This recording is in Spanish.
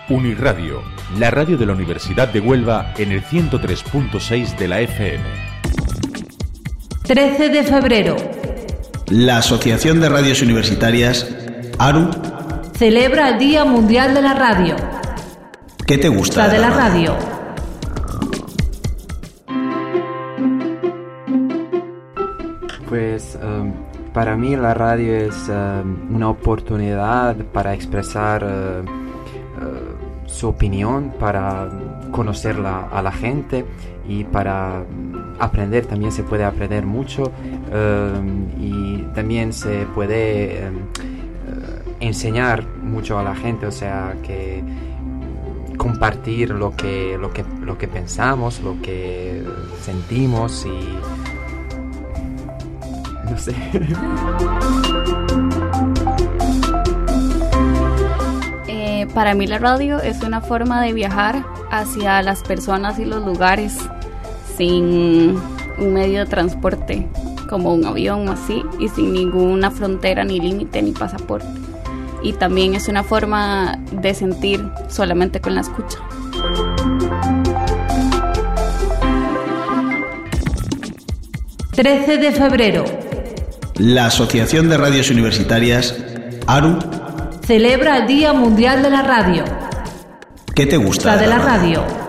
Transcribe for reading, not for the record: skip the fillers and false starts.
Unirradio, la radio de la Universidad de Huelva en el 103.6 de la FM. 13 de febrero. La Asociación de Radios Universitarias, ARU, celebra el Día Mundial de la Radio. ¿Qué te gusta de la radio? Pues para mí la radio es una oportunidad para expresar su opinión, para conocerla a la gente y para aprender. También se puede aprender mucho y también se puede enseñar mucho a la gente, o sea que compartir lo que pensamos, lo que sentimos y no sé. Para mí la radio es una forma de viajar hacia las personas y los lugares sin un medio de transporte como un avión o así, y sin ninguna frontera, ni límite, ni pasaporte. Y también es una forma de sentir solamente con la escucha. ...13 de febrero... La Asociación de Radios Universitarias, ARU, celebra el Día Mundial de la Radio. ¿Qué te gusta de la radio?